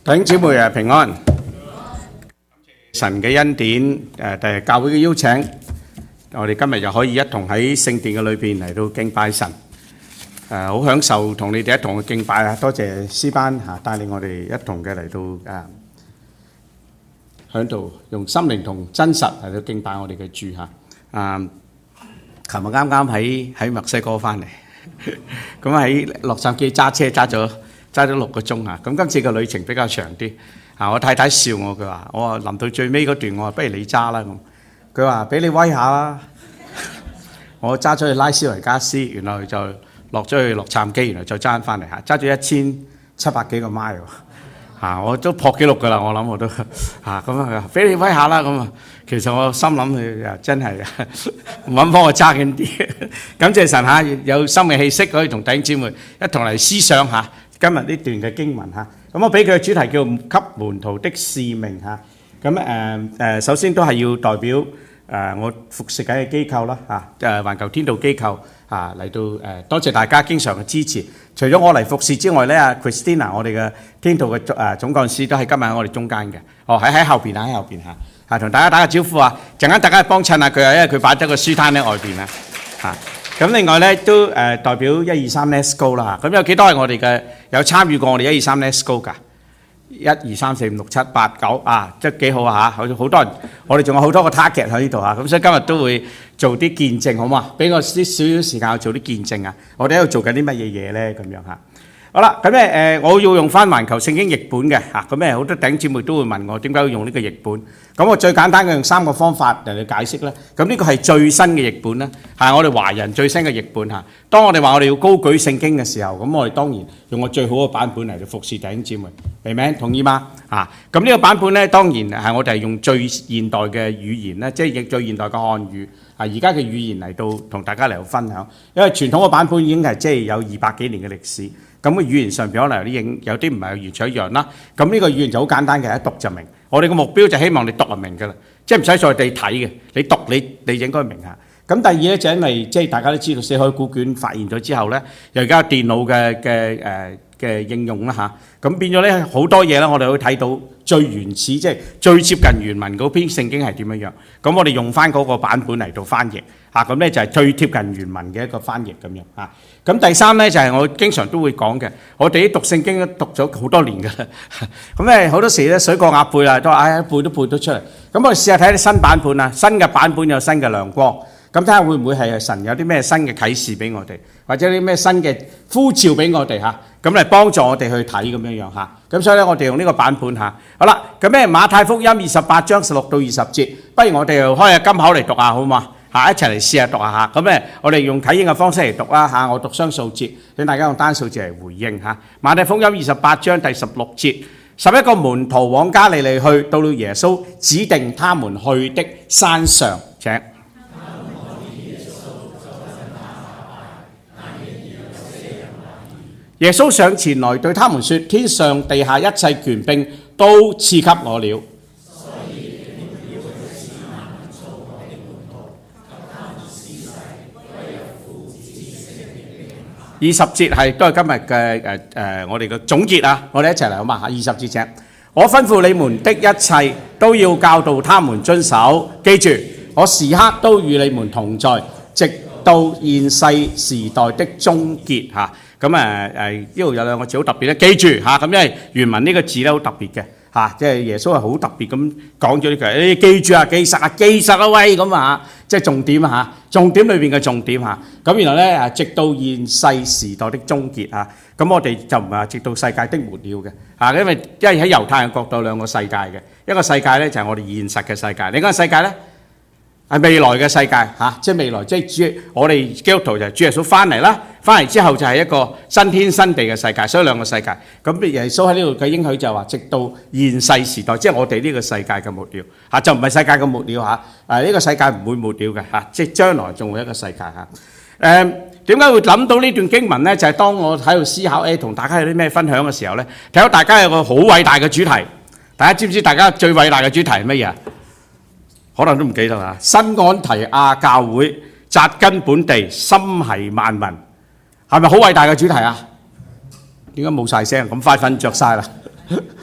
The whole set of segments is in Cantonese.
弟兄姊妹平安，神嘅恩典教會嘅邀請，我哋今日又可以一同喺聖殿嘅裏邊嚟到敬拜神，好享受同你哋一同嘅敬拜啊！多謝詩班帶領我哋一同嘅嚟到喺度用心靈同真實嚟到敬拜我哋嘅主嚇。琴日啱啱喺墨西哥翻嚟，咁喺洛杉磯揸車揸咗6個鐘啊！咁今次個旅程比較長啲啊！我太太笑我，佢話：我話臨到最尾嗰段，我話不如你揸啦咁。佢話俾你威下啦。我揸咗去拉斯維加斯，原來就落咗去洛杉磯，原來再揸翻嚟嚇，揸咗1700幾個 mile 嚇，我都破紀錄㗎啦！我諗我都嚇咁啊，俾你威下啦咁啊！其實我心諗佢真係唔肯幫我揸緊啲，感謝神嚇，有生命氣息可以同弟兄姊妹一同嚟思想下今日呢段嘅經文嚇。咁我俾佢嘅主題叫給門徒的使命嚇。咁首先都係要代表我服侍緊嘅機構啦嚇，環球天道機構嚟到多謝大家經常嘅支持。除咗我嚟服侍之外咧，Christina 我哋嘅天道嘅總幹事都係今日喺我哋中間嘅。喺後邊嚇，同大家打個招呼啊！陣間大家幫襯下佢啊，因為佢擺咗個書攤喺外邊啊嚇。咁另外咧都代表123 Let's Go 啦嚇。咁有幾多係我哋嘅有參與過我哋123 Let's Go 㗎？1、2、3、4、5、6、7、8、9啊，即係幾好啊嚇！好多人，我哋仲有好多個 target 喺呢度啊，咁所以今日都會做啲見證，好嘛？俾我啲少少時間去做啲見證啊！我哋喺度做緊啲乜嘢嘢咧？咁樣嚇。好啦，咁咧我要用翻環球聖經譯本嘅嚇，咁好多弟兄姊妹都會問我點解要用呢個譯本？咁我最簡單嘅用3個方法嚟解釋咧。咁呢個係最新嘅譯本啦，係我哋華人最新嘅譯本嚇。當我哋話我哋要高舉聖經嘅時候，咁我哋當然用個最好嘅版本嚟到服侍弟兄姊妹，明唔明？同意嗎？咁呢個版本咧，當然係我哋係用最現代嘅語言咧，即係譯最現代嘅漢語而家嘅語言嚟到同大家嚟到分享。因為傳統嘅版本已經係即係有200幾年嘅歷史。咁嘅語言上邊可能有啲唔係完全一樣啦。咁呢個語言就好簡單嘅，一讀就明。我哋嘅目標就希望你讀就明㗎啦，即係唔使再地睇嘅，你讀你應該明下。咁第二咧就因為即係大家都知道死海古卷發現咗之後咧，又而家有電腦嘅應用啦嚇，咁變咗咧好多嘢咧，我哋會睇到最原始即係最接近原文嗰篇聖經係點樣樣。咁我哋用翻嗰個版本嚟到翻譯嚇，咁咧就係最貼近原文嘅一個翻譯咁樣嚇。咁第三咧就係我經常都會講嘅，我哋啲讀聖經都讀咗好多年㗎啦。咁咧好多時咧水過鴨背啦，都背都背得出嚟。咁我哋試下睇啲新版本啊，新嘅版本有新嘅亮光。咁睇下會唔會係神有啲咩新嘅啟示俾我哋，或者啲咩新嘅呼召俾我哋嚇，咁嚟幫助我哋去睇咁樣樣嚇。咁所以咧，我哋用呢個版本嚇。好啦，咁咧馬太福音28章16到20節，不如我哋又開下金口嚟讀下好嘛嚇，一齊嚟試下讀下嚇。咁咧，我哋用啟應嘅方式嚟讀啦嚇，我讀雙數節，請大家用單數字嚟回應嚇。馬太福音28章第16節，11個門徒往加利利去，到了耶穌指定他們去的山上，請。耶穌上前來對他們說：天上地下一切權柄都賜給我了。20節係都係今日嘅我哋嘅總結啊！我哋一齊嚟好嘛嚇，20節請。我吩咐你們的一切都要教導他們遵守，記住我時刻都與你們同在，直到現世時代的終結嚇。咁呢度有兩個字好特別咧，記住嚇，咁因為原文呢個字咧好特別嘅嚇，即係耶穌係好特別咁講咗呢句，你記住啊，記實啊喂咁啊，即係重點啊嚇，重點裏邊嘅重點嚇。咁原來咧直到現世時代的終結嚇，咁我哋就唔係話直到世界的末了嘅嚇，因為喺猶太人角度兩個世界嘅，一個世界咧就係我哋現實嘅世界，另一個世界咧係未來嘅世界嚇，即係未來即係我哋基督徒就係主耶穌翻嚟啦。翻嚟之後就係一個新天新地嘅世界，所以兩個世界。咁耶穌喺呢度嘅應許就話，直到現世時代，即係我哋呢個世界嘅末了嚇，就唔係世界嘅末了嚇。呢個世界唔會末了嘅嚇，即係將來仲會一個世界嚇。點解會諗到呢段經文咧？就係當我喺度思考同大家有啲咩分享嘅時候咧，睇到大家有個好偉大嘅主題。大家知唔知大家最偉大嘅主題係乜嘢？可能都唔記得啦。新安提亞教會扎根本地，心繫萬民。係咪好偉大嘅主題啊？點解冇晒聲？咁快瞓着晒啦！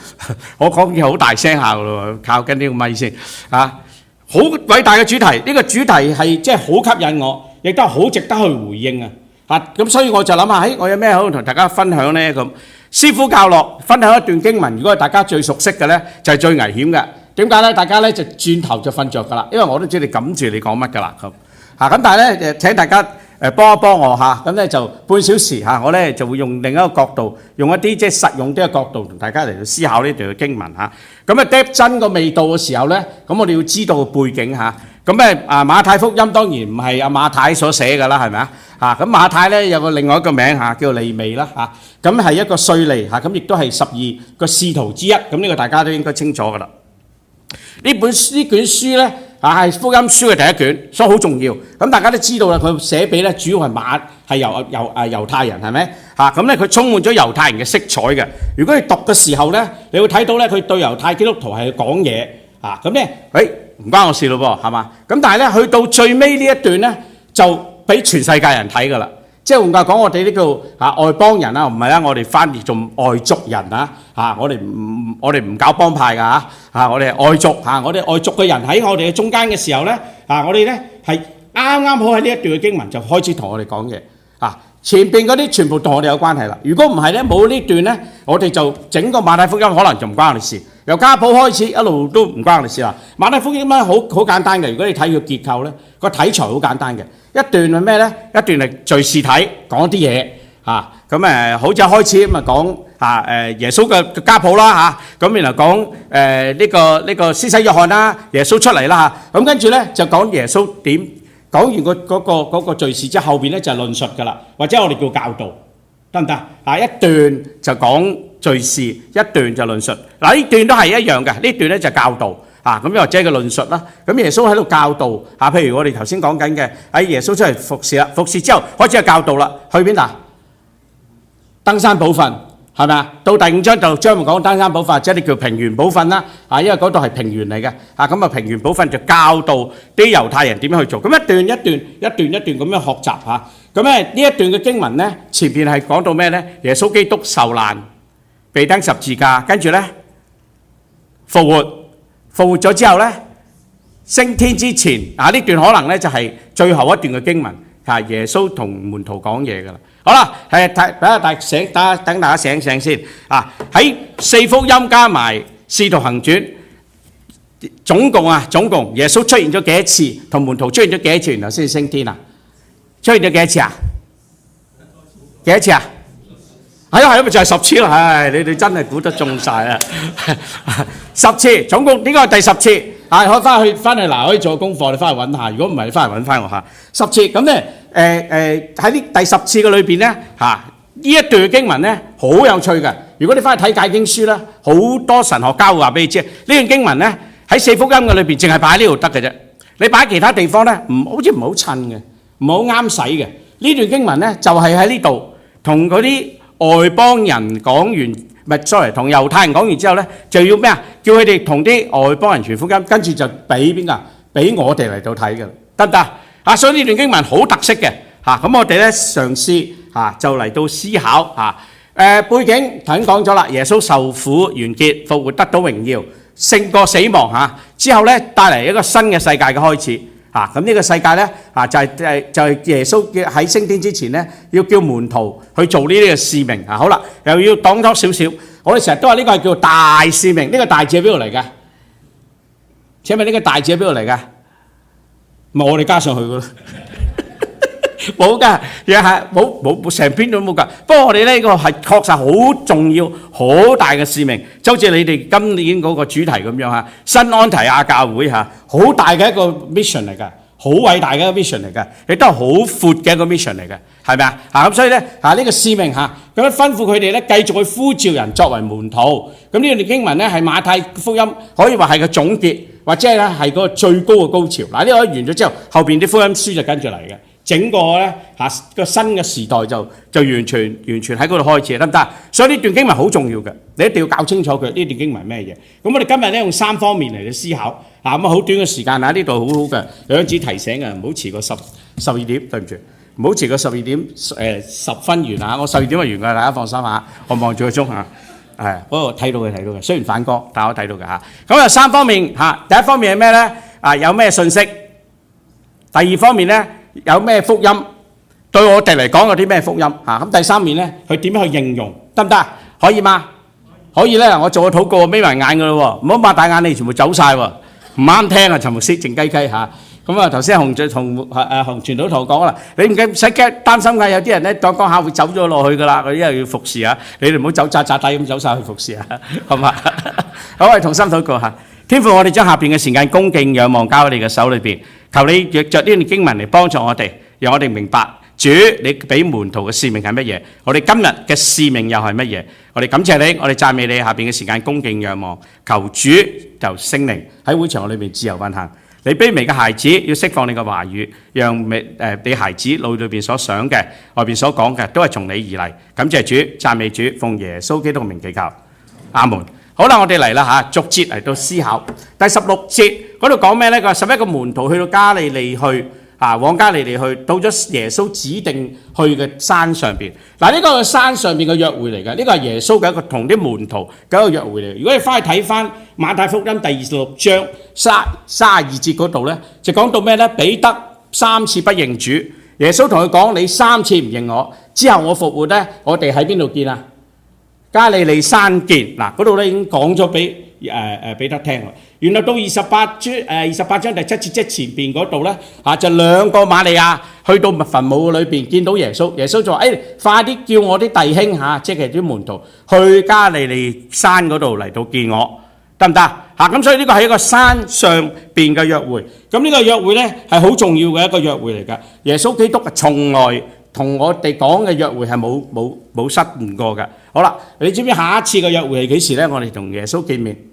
我講嘢好大聲下㗎咯，靠緊呢個咪先啊！好偉大嘅主題，呢個主題係即係好吸引我，亦都係好值得去回應啊！咁所以我就諗下，我有咩好同大家分享呢？咁師傅教落分享一段經文，如果係大家最熟悉嘅呢，就係最危險嘅。點解呢？大家呢就轉頭就瞓着㗎啦，因為我都知你撳住你講乜㗎啦咁。咁但係呢，請大家幫一幫我嚇，咁呢就半小時嚇，我呢就會用另一個角度，用一啲即係實用啲嘅角度同大家嚟到思考呢段嘅經文嚇。咁depth真個味道嘅時候呢，咁我哋要知道個背景嚇。咁馬太福音當然唔係阿馬太所寫㗎啦，係咪啊？咁馬太呢有個另外一個名嚇，叫利未啦嚇。咁係一個稅吏嚇，咁亦都係12個使徒之一。咁呢個大家都應該清楚㗎啦。呢卷書呢係福音書嘅第一卷，所以好重要。咁大家都知道啦，佢寫俾呢主要係猶太人，係咪？咁呢佢充滿咗猶太人嘅色彩嘅。如果你讀嘅時候呢，你會睇到呢，佢對猶太基督徒係講嘢咁呢，唔關我事咯噃，係嘛？咁但係呢，去到最尾呢一段呢，就俾全世界人睇㗎啦。即係換句話講，我哋呢個外邦人啊，唔係啦，我哋翻譯做外族人啊，我哋唔搞幫派㗎我哋係外族我哋外族嘅人喺我哋嘅中間嘅時候咧我哋咧係啱啱好喺呢一段嘅經文就開始同我哋講嘢前邊嗰啲全部同我哋有關係啦。如果唔係咧，冇呢段咧，我哋就整個馬太福音可能就唔關我哋事。由家譜開始一路都唔關我哋事啦。馬太福音咧好簡單嘅，如果你睇佢結構咧，個題材好簡單嘅。一段係咩咧？一段係敘事體講啲嘢咁好似開始咁講耶穌嘅家譜啦咁然後講呢個施洗約翰啦，耶穌出嚟啦咁跟住咧就講耶穌點講完嗰個敘事之後，後邊咧就係論述㗎啦，或者我哋叫教導，得唔得一段就講敘事，一段就論述。嗱呢段都係一樣嘅，呢段咧就教導。咁又或者個論述啦，咁耶穌喺度教導譬如我哋頭先講緊嘅，喺耶穌出嚟服侍啦，服侍之後開始係教導啦，去邊度？登山寶訓係咪啊？到第5章就將會講登山寶訓，即係你叫平原寶訓啦，因為嗰度係平原嚟嘅，咁平原寶訓就教導啲猶太人點樣去做，咁一段一段咁樣學習咁呢一段嘅經文呢，前邊係講到咩呢？耶穌基督受難，被釘十字架，跟住呢復活咗之後呢，升天之前呢段可能呢就係最後一段嘅經文，耶穌同門徒講嘢㗎啦。好啦，等大家醒醒先喺4福音加埋使徒行傳，總共耶穌出現咗幾多次，同門徒出現咗幾多次，然後先升天啊？出現咗幾多次啊？幾多次啊？係咪就係10次咯？你哋真係估得中晒啊！10次，總共呢個係第10次。可以翻去嗱，可以做功課，你翻去揾下。如果唔係，你翻嚟揾翻我下10次。咁咧喺呢第10次嘅裏邊咧呢一段經文咧好有趣嘅。如果你翻去睇解經書咧，好多神學家會話俾你知，呢段經文咧喺4福音嘅裏邊，淨係擺喺呢度得嘅啫。你擺喺其他地方咧，好似唔好襯嘅，唔好啱使嘅。呢段經文咧就係喺呢度同嗰啲外邦人講完，同猶太人講完之後咧，就要咩啊？叫佢哋同啲外邦人傳福音，跟住就俾邊個？俾我哋嚟到睇嘅，得唔得？所以呢段經文好特色嘅咁我哋咧嘗試就嚟到思考背景頭先講咗啦，耶穌受苦完結，復活得到榮耀，勝過死亡之後咧帶嚟一個新嘅世界嘅開始。咁呢個世界咧就係耶穌喺升天之前咧，要叫門徒去做呢啲嘅使命好啦，又要講多少少。我哋成日都話呢個係叫大使命，呢個大字喺邊度嚟嘅？請問呢個大字喺邊度嚟嘅？咪我哋加上去嘅咯，冇㗎，又係冇成篇都冇㗎。不過我哋呢個係確實好重要、好大嘅使命，就好似你哋今年嗰個主題咁樣新安提亞教會好大嘅一個 mission 嚟㗎，好偉大嘅一個 mission 嚟㗎，亦都係好闊嘅一個 mission 嚟嘅，係咪咁所以咧呢個使命咁樣吩咐佢哋咧繼續去呼召人作為門徒。咁呢段經文咧係馬太福音可以話係個總結，或者咧係嗰個最高嘅高潮。呢個完咗之後，後邊啲福音書就跟住嚟嘅。整個咧個新嘅時代就完全喺嗰度開始，得唔得？所以呢段經文好重要嘅，你一定要搞清楚佢呢段經文係咩嘢。咁我哋今日咧用3方面嚟去思考咁好短嘅時間呢度好好嘅，有張紙提醒嘅，唔好遲過12點，對唔住，唔好遲過12點10分完我12點就完㗎，大家放心我望住個鐘係嗰個睇到嘅，雖然反光，但我睇到嘅嚇。咁有3方面嚇，第一方面係咩咧？有咩信息？第二方面咧有咩福音？對我哋嚟講有啲咩福音嚇？咁第三面咧，佢點樣去應用？得唔得？可以嗎？可以咧，我做個禱告，眯埋眼噶咯喎，唔好擘大眼，你全部走曬喎，唔啱聽啊！陳牧師靜雞雞嚇。咁啊，頭先洪傳道同我講啦，你唔使驚擔心㗎，有啲人咧講下會走咗落去㗎啦，佢因為要服侍啊，你哋唔好走扎扎底咁走曬去服侍啊，好嘛？好，我哋同心禱告嚇，天父，我哋將下邊嘅時間恭敬仰望交喺你嘅手裏邊，求你藉著呢段經文嚟幫助我哋，讓我哋明白主你俾門徒嘅使命係乜嘢，我哋今日嘅使命又係乜嘢？我哋感謝你，我哋讚美你，下邊嘅時間恭敬仰望，求主就聖靈喺會場裏邊自由運行。你卑微嘅孩子要釋放你嘅話語，讓你孩子腦裏邊所想嘅、外邊所講嘅都係從你而嚟。感謝主，讚美主，奉耶穌基督嘅名祈求，阿門。好啦，我哋嚟啦嚇，逐節嚟到思考。第16節嗰度講咩咧？佢話11個門徒去到加利利去。往加利利去，到咗耶穌指定去嘅山上邊。嗱，呢個係山上邊嘅約會嚟嘅，呢個係耶穌嘅一個同啲門徒嘅一個約會嚟嘅。如果你翻去睇翻馬太福音第26章32節嗰度咧，就講到咩咧？彼得3次不認主，耶穌同佢講：你3次唔認我，之後我復活咧，我哋喺邊度見啊？加利利山見。嗱，嗰度咧已經講咗俾彼得聽啦。原來到28章第7節，即係前邊嗰度咧就2個瑪利亞去到墳墓裏邊見到耶穌，耶穌就話：快啲叫我啲弟兄即係啲門徒去加利利山嗰度嚟到見我，得唔得咁所以呢個係一個山上邊嘅約會。咁呢個約會咧係好重要嘅一個約會嚟㗎。耶穌基督從來同我哋講嘅約會係冇失誤過㗎。好啦，你知唔知下一次嘅約會係幾時咧？我哋同耶穌見面。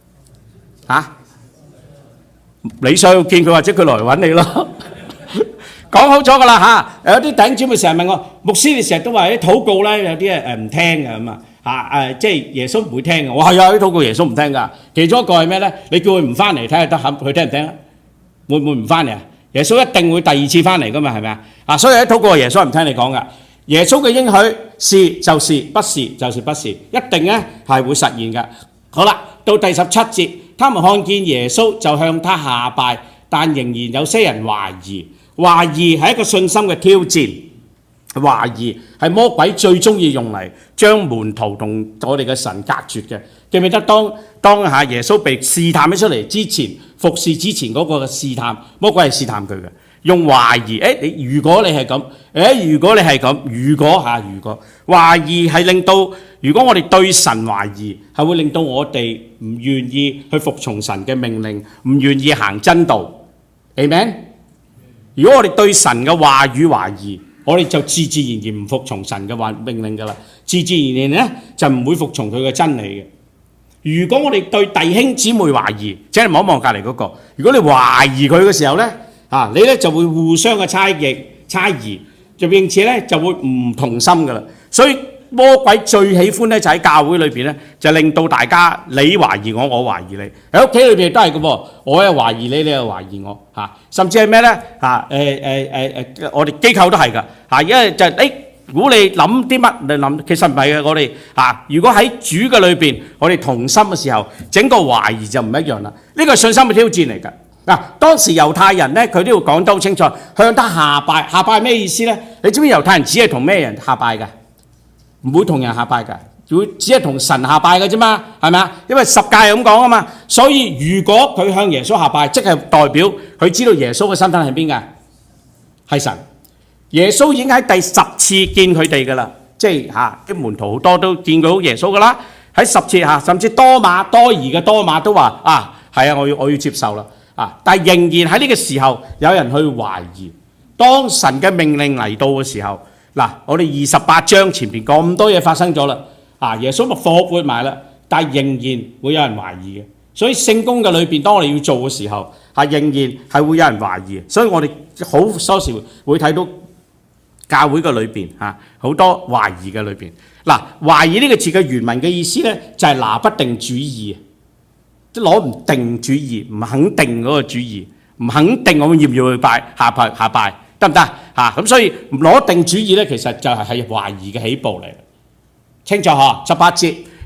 你想見佢或者佢來揾你咯，講好咗噶啦嚇。有啲弟兄姊妹成日問我，牧師你成日都話啲禱告咧有啲唔聽嘅咁即係耶穌唔會聽嘅。我係啊，啲禱告耶穌唔聽噶。其中一個係咩咧？你叫佢唔翻嚟睇下得佢聽唔聽啊？會唔會唔翻嚟啊？耶穌一定會第二次翻嚟噶嘛，係咪啊？所以喺禱告耶穌係唔聽你講噶。耶穌嘅應許是就是，不是就是不是，一定咧係會實現嘅。好啦，到第17節。他們看見耶穌就向他下拜，但仍然有些人懷疑。懷疑係一個信心嘅挑戰，懷疑係魔鬼最中意用嚟將門徒同我哋嘅神隔絕嘅。記唔記得當下耶穌被試探咗出嚟之前，服侍之前嗰個試探，魔鬼係試探佢嘅，用懷疑。如果你係咁，如果你係咁，如果懷疑係令到，如果我哋對神懷疑，係會令到我哋唔願意去服從神嘅命令，唔願意行真道。Amen。如果我哋對神嘅話語懷疑，我哋就自自然然唔服從神嘅命令㗎啦，自自然然咧就唔會服從佢嘅真理嘅。如果我哋對弟兄姊妹懷疑，即係望一望隔離嗰個，如果你懷疑佢嘅時候咧，你咧就會互相嘅猜疑，就並且咧就會唔同心㗎啦。所以魔鬼最喜歡咧就喺教會裏邊咧，就令到大家你懷疑我，我懷疑你。喺屋企裏邊都係嘅喎，我又懷疑你，你又懷疑我甚至係咩咧我哋機構都係㗎因為就如果你諗啲乜，你諗其實唔係嘅。我哋如果喺主嘅裏邊，我哋同心嘅時候，整個懷疑就唔一樣啦。呢個係信心嘅挑戰嚟㗎。當時猶太人咧，佢都要講得好清楚，向他下拜。下拜係咩意思咧？你知唔知猶太人只係同咩人下拜㗎？唔會同人下拜㗎，只係同神下拜㗎啫嘛，係咪啊？因為十誡係咁講啊嘛。所以如果佢向耶穌下拜，即係代表佢知道耶穌嘅身份係邊㗎？係神。耶穌已經喺第10次見佢哋㗎啦，即係啲門徒好多都見到耶穌㗎啦。喺10次甚至多疑嘅多馬都話係啊，我要接受啦但係仍然喺呢個時候有人去懷疑。當神嘅命令嚟到嘅時候，我哋28章前邊咁多嘢發生咗啦，耶穌咪復活埋啦，但係仍然會有人懷疑嘅。所以聖工嘅裏邊，當我哋要做嘅時候，仍然係會有人懷疑。所以我哋好多時會睇到教會嘅裏邊好多懷疑嘅裏邊。懷疑呢個字嘅原文嘅意思咧，就係拿不定主意，即係攞唔定主意，唔肯定嗰個主意，唔肯定我要唔要去拜下拜得唔得咁所以攞定主意咧，其實就係懷疑嘅起步嚟。清楚18節，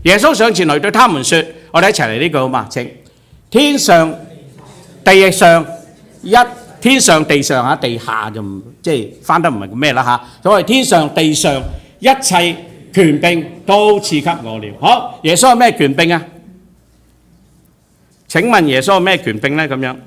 耶穌上前來對他們說：我哋一齊嚟呢句好嘛？請天上地上天上地上嚇，地下就唔即係翻得唔係咩啦嚇。所謂天上地上一切權柄都賜給我了。好，耶穌有咩權柄啊？請問耶穌有咩權柄咧？咁樣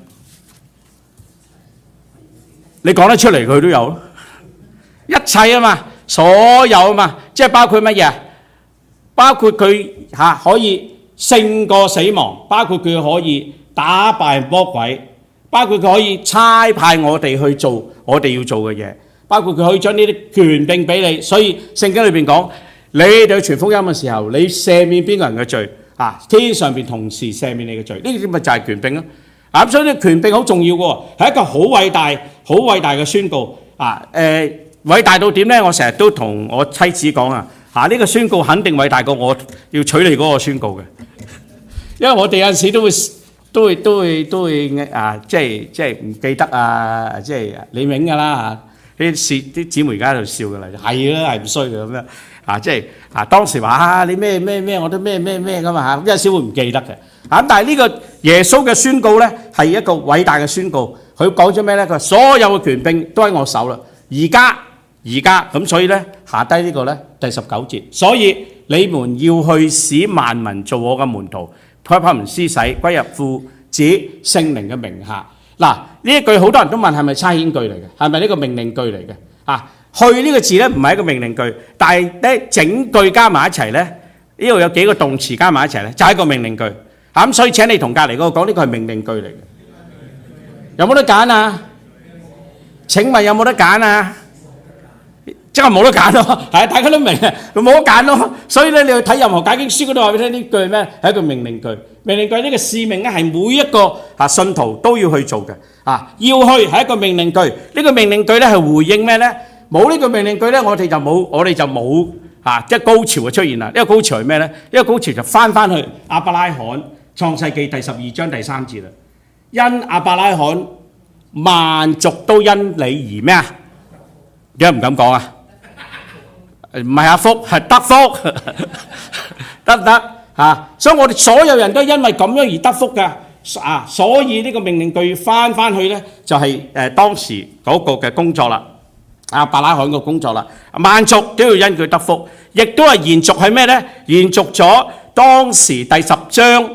你講得出嚟，佢都有咯。一切啊嘛，所有啊嘛，即係包括乜嘢？包括佢可以勝過死亡，包括佢可以打敗魔鬼，包括佢可以差派我哋去做我哋要做嘅嘢，包括佢可以將呢啲權柄俾你。所以聖經裏邊講，你哋去傳福音嘅時候，你赦免邊個人嘅罪天上邊同時赦免你嘅罪，呢啲咪就係權柄咯。咁所以呢權柄好重要嘅，係一個好偉大、好偉大嘅宣告偉大到點咧？我成日都同我妻子講呢個宣告肯定偉大過我要娶你嗰個宣告嘅，因為我哋有陣時都會即係唔記得即係你明㗎啦啲姊妹而家喺度笑㗎啦，係啦，係唔衰嘅咁樣即係當時話你咩我都咩㗎嘛有陣時會唔記得嘅但係呢個耶穌嘅宣告咧係一個偉大嘅宣告，佢講咗咩咧？佢話所有嘅權柄都喺我手啦，而家咁，所以咧下低呢個咧第19節，所以你們要去使萬民做我嘅門徒，給他們施洗，歸入父子聖靈嘅名下。嗱，呢一句好多人都問係咪差遣句嚟嘅？係咪呢個命令句嚟嘅？去呢個字咧唔係一個命令句，但係咧整句加埋一齊咧，呢度有幾個動詞加埋一齊咧，就係一個命令句。咁所以請你同隔離嗰個講呢個係命令句嚟嘅。有冇得揀啊？請問有冇得揀啊？即係冇得揀咯，大家都明佢冇得揀咯。所以咧，你去睇任何解經書嗰度話俾你聽，呢句係咩？係一個命令句。命令句呢個使命咧係每一個信徒都要去做嘅。要去係一個命令句。呢個命令句咧係回應咩咧？冇呢個命令句咧，我哋就冇即係高潮就出現啦。呢個高潮係咩咧？呢個高潮就翻去亞伯拉罕創世記第12章第3節啦。因亞伯拉罕萬族都因你而咩啊？點解唔敢講啊？唔係福，係得福，得唔得？所以我哋所有人都因為咁樣而得福㗎。所以呢個命令句翻去咧，就係當時嗰個嘅工作啦，亞伯拉罕個工作啦。萬族都要因佢得福，亦都係延續係咩咧？延續咗當時第10章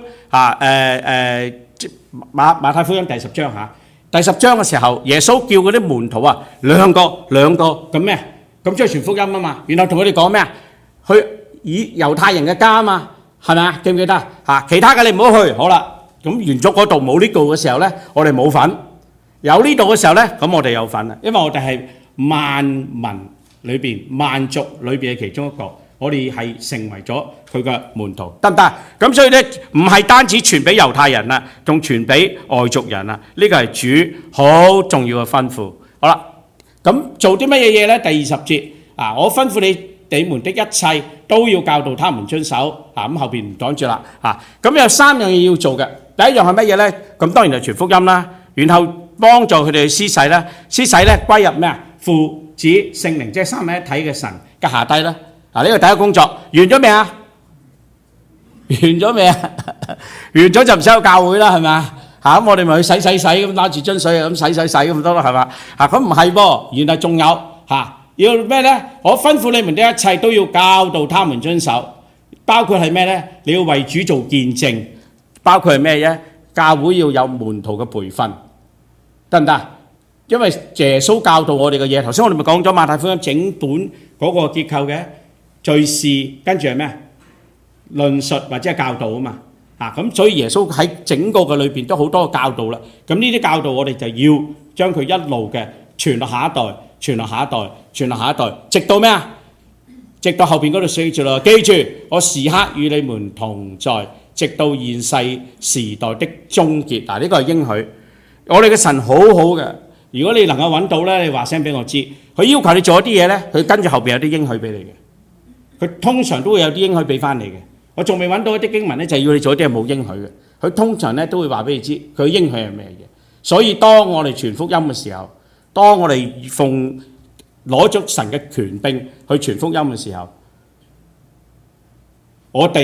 馬太福音第10章第10章嘅時候，耶穌叫嗰啲門徒兩個咁咩？咁即係傳福音啊嘛，然後同佢哋講咩啊？去以猶太人嘅家啊嘛，係咪啊？記唔記得其他嘅你唔好去。好啦，咁完咗嗰度冇呢度嘅時候咧，我哋冇份；有呢度嘅時候咧，咁我哋有份啦。因為我哋係萬民裏邊、萬族裏邊嘅其中一個，我哋係成為咗佢嘅門徒，得唔得？咁所以咧，唔係單止傳俾猶太人啦，仲傳俾外族人啦。呢個係主好重要嘅吩咐。好啦。咁做啲乜嘢嘢咧？第20節我吩咐你們的一切都要教導他們遵守。咁後邊唔講住啦。咁有3樣嘢要做嘅。第一樣係乜嘢咧？咁當然係傳福音啦，然後幫助佢哋去施洗啦。施洗咧歸入咩啊？父子聖靈，即係三位一體嘅神嘅下低啦。呢個第一個工作完咗未啊？完咗未啊？完咗就唔使有教會啦，係咪啊？咁我哋咪去洗咁攞住樽水咁洗咁多咯，係嘛？咁唔係噃，原來仲有要咩咧？我吩咐你們的一切都要教導他們遵守，包括係咩咧？你要為主做見證，包括係咩啫？教會要有門徒嘅培訓，得唔得？因為耶穌教導我哋嘅嘢，頭先我哋咪講咗馬太福音整本嗰個結構嘅敘事，跟住係咩？論述或者係教導啊嘛。咁所以耶穌喺整個嘅裏邊都好多教導啦。咁呢啲教導我哋就要將佢一路嘅傳落下一代，傳落下一代，傳落下一代，直到咩啊？直到後邊嗰度寫住啦。記住，我時刻與你們同在，直到現世時代的終結。呢個係應許。我哋嘅神好好嘅。如果你能夠揾到咧，你話聲俾我知。佢要求你做一啲嘢咧，佢跟住後邊有啲應許俾你嘅。佢通常都會有啲應許俾翻你嘅。我仲未揾到一啲經文咧，就係要你做一啲係冇應許嘅。佢通常咧都會話俾你知，佢應許係咩嘢。所以當我哋傳福音嘅時候，當我哋攞咗神嘅權柄去傳福音嘅時候，我哋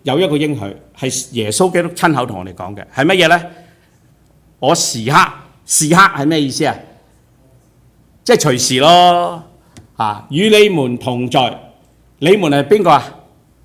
有一個應許係耶穌基督親口同我哋講嘅，係乜嘢咧？我時刻係咩意思啊？即係隨時咯，與你們同在。你們係邊個啊？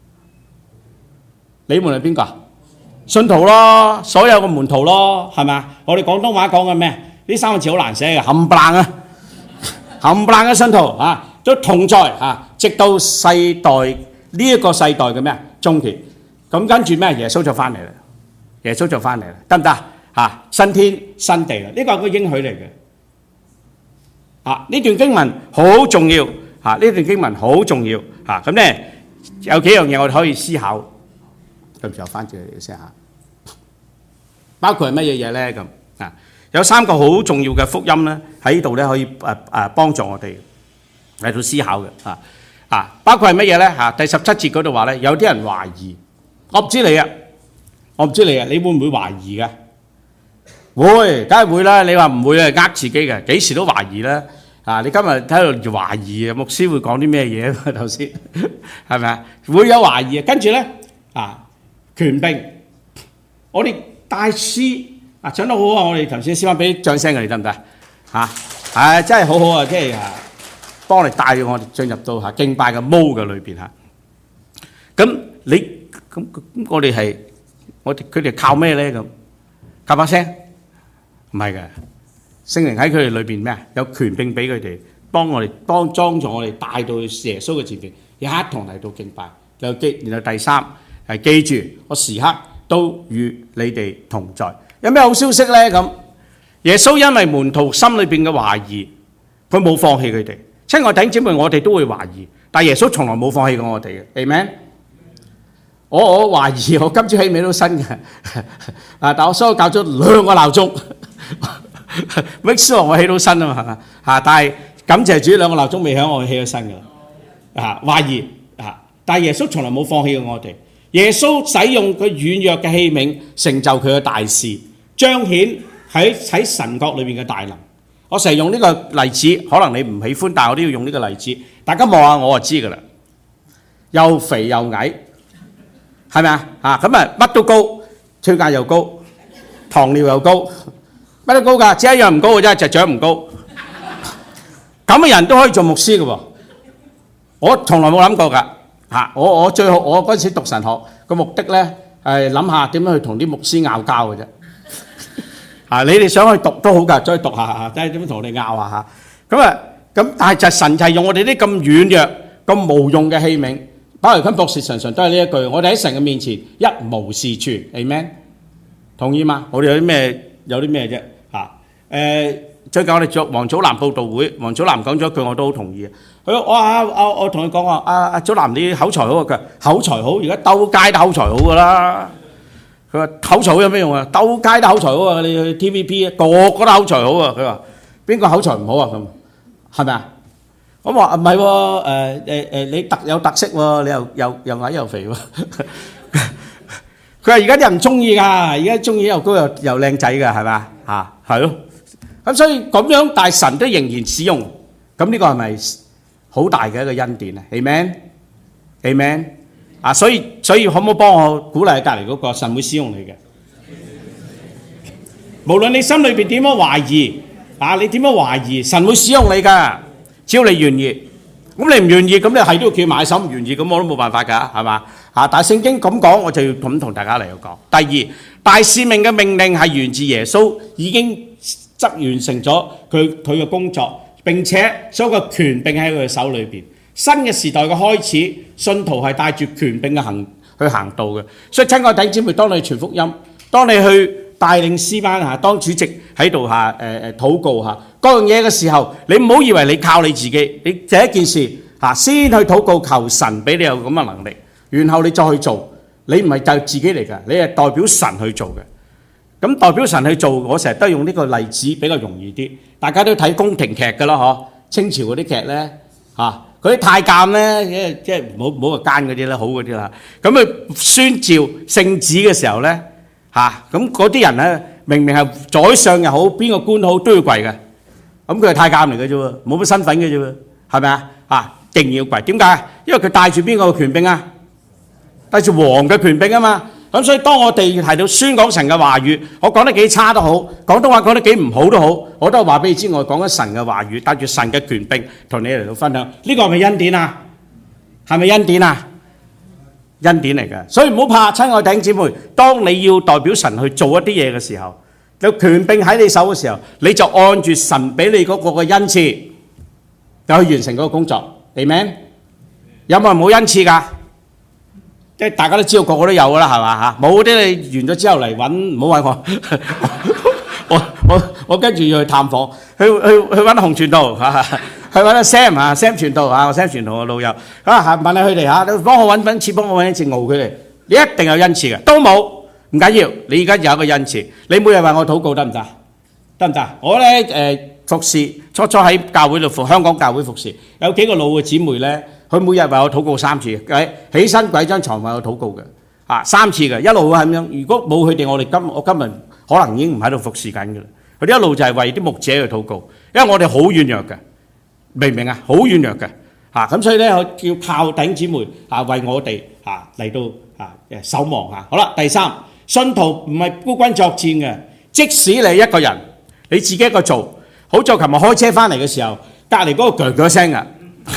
你們係邊個啊？信徒咯，所有嘅門徒咯，係咪啊？我哋廣東話講嘅咩？呢三個字好難寫嘅，冚唪唥啊，冚唪唥嘅信徒都同在直到世代呢一個世代嘅咩終結。咁跟住咩？耶穌就翻嚟啦，耶穌就翻嚟啦，得唔得啊？新天新地啦，呢個係個應許嚟嘅。呢段經文好重要呢段經文好重要咁咧有幾樣嘢我哋可以思考。咁就翻住嚟先嚇，包括係乜嘢嘢咧？咁有三個好重要嘅福音咧，喺呢度咧可以幫助我哋嚟到思考嘅包括係乜嘢咧？第17節嗰度話咧，有啲人懷疑，我唔知你啊，你會唔會懷疑嘅？會，梗係會啦。你話唔會係呃自己嘅，幾時都懷疑啦。你今日喺度懷疑牧師會講啲咩嘢啊？頭先係咪啊？會有懷疑啊。跟住咧權柄，我哋大師講得好啊！我哋頭先先俾掌聲佢哋得唔得真係好好啊！即係幫我哋帶我哋進入到敬拜嘅模嘅裏邊咁我哋係佢哋靠咩咧？咁靠把聲？唔係嘅，聖靈喺佢哋裏邊咩？有權柄俾佢哋幫助我哋帶到耶穌嘅前邊，一同嚟到敬拜。然後第三係記住，我時刻都與你哋同在。有咩好消息咧？咁耶穌因為門徒心裏邊嘅懷疑，佢冇放棄佢哋。親愛弟兄姊妹，我哋都會懷疑，但耶穌從來冇放棄過我哋嘅。Amen。我懷疑我今朝起尾都新嘅但我所以教咗2個鬧鐘，make sure 我起到身啊嘛但係感謝主，2個鬧鐘未響，我起咗身㗎懷疑但係耶穌從來冇放棄過我哋。耶穌使用佢軟弱嘅器皿，成就佢嘅大事，彰顯喺神國裏邊嘅大能。我成日用呢個例子，可能你唔喜歡，但係我都要用呢個例子。大家望下我就知㗎啦，又肥又矮，係咪咁乜都高，血壓又高，糖尿又高，乜都高㗎，只係一樣唔高嘅啫，就長唔高。咁嘅人都可以做牧師嘅喎，我從來冇諗過㗎。我最好我嗰陣時讀神學個目的咧係諗下點樣去同啲牧師拗交嘅啫。你哋想去讀都好㗎，再讀下睇下點樣同你拗下咁但係就神就係用我哋啲咁軟弱、咁無用嘅器皿。巴雷坤博士常常都係呢一句：我哋喺神嘅面前一無是處。Amen， 同意嗎？我哋有啲咩啫？最近我哋做黃祖藍佈道會，黃祖藍講咗一句我都好同意。我同佢講話，阿祖藍你口才好啊，佢口才好，而家兜街都口才好噶啦。佢話口才好有咩用啊？兜街都口才好啊！你去 TVB 個個都口才好啊！佢話邊個口才唔好啊？咁係咪啊？我話唔係喎，你有特色喎，你又矮又肥喎。佢話而家啲人唔中意㗎，而家中意又高又靚仔㗎，係咪啊？係咯。咁所以咁樣，但係神都仍然使用，咁呢個係咪好大嘅一個恩典啊 ？Amen，Amen。所以可唔可以幫我鼓勵隔離嗰個神會使用你嘅？無論你心裏邊點樣懷疑你點樣懷疑，神會使用你㗎，只要你願意。咁你唔願意，咁你係都要企埋手唔願意，咁我都冇辦法㗎，係嘛？但係聖經咁講，我就要咁同大家嚟講。第二，大使命嘅命令係源自耶穌已經完成咗佢嘅工作，並且所有嘅權柄喺佢嘅手裏邊。新嘅時代嘅開始，信徒係帶住權柄嘅行道嘅。所以親愛弟兄姊妹，當你傳福音，當你去帶領詩班當主席喺度禱告各樣嘢嘅時候，你唔好以為你靠你自己，你第一件事先去禱告求神俾你有咁嘅能力，然後你再去做。你唔係就自己嚟㗎，你係代表神去做嘅。咁代表神去做，我成日都用呢個例子比較容易啲。大家都睇宮廷劇㗎啦，嗬？清朝嗰啲劇咧嗰啲太監咧，即係唔好話奸嗰啲啦，好嗰啲啦。咁佢宣召聖旨嘅時候咧咁嗰啲人咧，明明係宰相又好，邊個官好都要跪嘅。咁佢係太監嚟嘅啫喎，冇乜身份嘅啫喎，係咪啊？一定要跪。點解？因為佢帶住邊個嘅權柄啊？ 帶住王嘅權柄啊嘛。咁所以當我哋提到宣講神嘅話語，我講得幾差都好，廣東話講得幾唔好都好，我都係話俾你知，我講緊神嘅話語，帶住神嘅權柄同你嚟到分享。呢個係咪恩典啊？係咪恩典啊？恩典嚟嘅，所以唔好怕，親愛弟兄姊妹，當你要代表神去做一啲嘢嘅時候，有權柄喺你手嘅時候，你就按住神俾你嗰個嘅恩賜，就去完成嗰個工作。Amen？有冇人冇恩賜㗎？即係大家都知道，個個都有噶啦，係嘛嚇？冇啲你完咗之後嚟揾，唔好揾我。我跟住要去探訪，去揾洪傳道嚇，去揾阿 Sam 嚇，Sam 傳道嚇，我 Sam 傳道我老友嚇，問下佢哋嚇，你幫我揾恩賜，幫我揾恩賜傲佢哋，你一定有恩賜嘅，都冇唔緊要，你而家有一個恩賜，你每日為我禱告得唔得？得唔得？我咧服侍初喺教會度香港教會服侍，有幾個老嘅姊妹咧。佢每日為我禱告3次，起身跪張床為我禱告嘅，3次嘅，一路係咁樣。如果冇佢哋，我今日可能已經唔喺度服侍緊嘅啦。佢哋一路就係為啲牧者去禱告，因為我哋好軟弱嘅，明唔明啊？好軟弱嘅咁所以咧，我要靠弟兄姊妹為我哋嚟到守望嚇。好啦，第三，信徒唔係孤軍作戰嘅，即使你一個人，你自己一個做，好在琴日開車翻嚟嘅時候，隔離嗰個腳聲啊！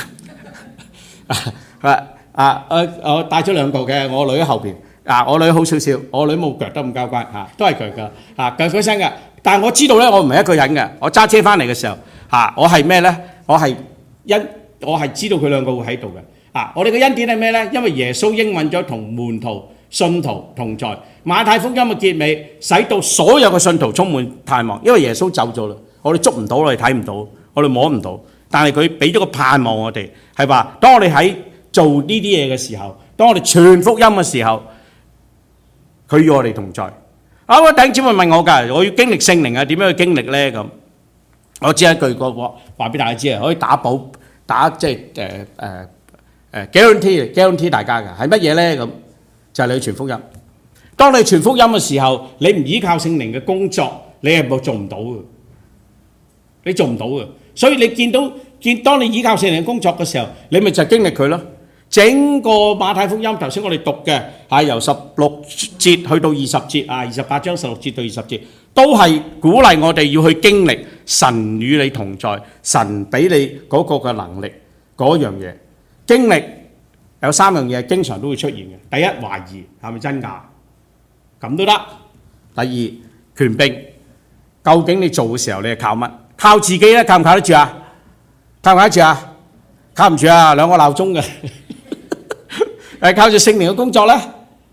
我帶咗2個嘅，我女喺後邊我女好少少，我女冇腳得咁交關都係腳腳聲嘅。但係我知道咧，我唔係一個人嘅。我揸車翻嚟嘅時候我係咩咧？我係知道佢2個會喺度嘅我哋嘅恩典係咩咧？因為耶穌應允咗同門徒、信徒同在。馬太福音嘅結尾，使到所有嘅信徒充滿盼望，因為耶穌走咗啦，我哋捉唔到，我哋睇唔到，我哋摸唔到。但係佢俾咗個盼望我哋，係話當我哋喺做呢啲嘢嘅時候，當我哋傳福音嘅時候，佢與我哋同在。我弟兄姊妹問我㗎，我要經歷聖靈啊，點樣去經歷咧？咁我只係一句話俾大家知啊，可以打即係guarantee 大家嘅係乜嘢咧？咁就係你去傳福音。當你傳福音嘅時候，你唔依靠聖靈嘅工作，你係做唔到嘅，你做唔到嘅。所以你當你依靠聖靈嘅工作嘅時候，你咪就經歷佢咯。整個馬太福音頭先我哋讀嘅由16節去到20節28章16節到20節，都係鼓勵我哋要去經歷神與你同在，神俾你嗰個嘅能力嗰樣嘢。經歷有3樣嘢經常都會出現嘅。第一，懷疑係咪真㗎？咁都得。第二，權柄，究竟你做嘅時候你係靠乜？靠自己咧，靠唔靠得住啊？靠唔靠得住啊？靠唔住啊！2個鬧鐘嘅，靠住聖靈嘅工作咧。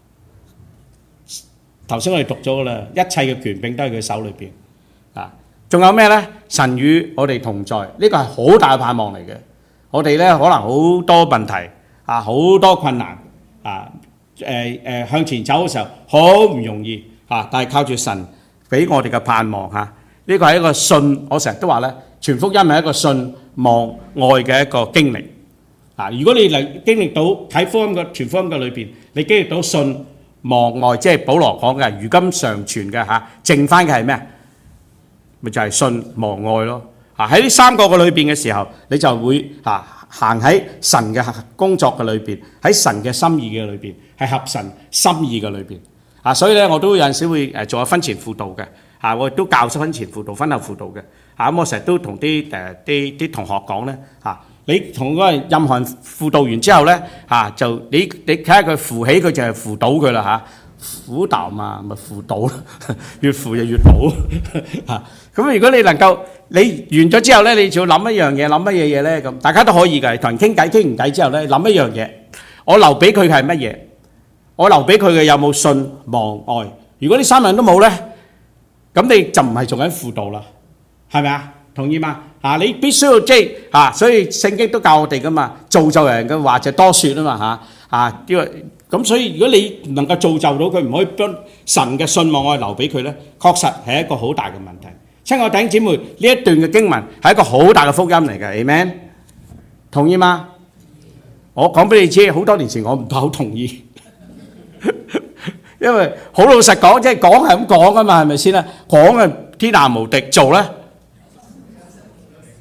頭先我哋讀咗噶啦，一切嘅權柄都喺佢手裏邊仲有咩咧？神與我哋同在，呢個係好大嘅盼望嚟嘅。我哋咧可能好多問題好多困難向前走嘅時候好唔容易但係靠住神俾我哋嘅盼望呢個係一個信，我成日都話咧，傳福音係一個信望愛嘅一個經歷如果你嚟經歷到喺福音嘅傳福音嘅裏邊，你經歷到信望愛，即係保羅講嘅，如今常存嘅剩翻嘅係咩？咪就係信望愛咯喺呢3個嘅裏邊嘅時候，你就會行喺神嘅工作嘅裏邊，喺神嘅心意嘅裏邊，係合神心意嘅裏邊所以咧，我都有陣時會做下婚前輔導嘅。我亦都教婚前輔導、婚後輔導嘅咁我成日都同啲同學講咧你同嗰個任何人輔導完之後咧就你睇下佢扶起佢就係扶倒佢啦輔導嘛，咪輔導越扶就越倒咁如果你能夠你完咗之後咧，你就要諗一樣嘢，諗乜嘢嘢咧？咁大家都可以嘅，同人傾偈，傾完偈之後咧，諗一樣嘢，我留俾佢係乜嘢？我留俾佢嘅有冇信望愛？如果呢3樣都冇咧？咁你就唔係做緊輔導啦，係咪啊？同意嗎？你必須要即係所以聖經都教我哋噶嘛，造就人嘅話就多説啊嘛因為咁所以如果你唔能夠造就到佢，唔可以將神嘅信望愛留俾佢咧，確實係一個好大嘅問題。親愛弟兄姊妹，呢一段嘅經文係一個好大嘅福音嚟嘅 ，Amen？ 同意嗎？我講俾你知，好多年前我唔好同意。因為好老實講，即係講係咁講噶嘛，係咪先啦？講係天下無敵，做咧